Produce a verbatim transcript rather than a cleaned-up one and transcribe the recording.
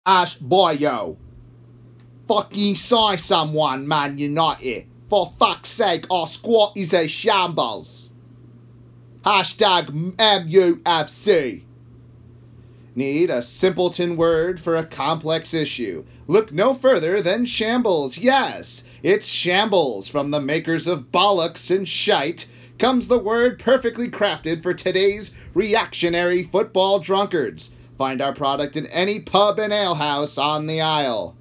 Ash boyo. Fucking sign someone, Man United. For fuck's sake, our squad is a shambles. Hashtag M U F C. Need a simpleton word for a complex issue? Look no further than shambles. Yes, it's shambles. From the makers of bollocks and shite comes the word perfectly crafted for today's reactionary football drunkards. Find our product in any pub and alehouse on the aisle.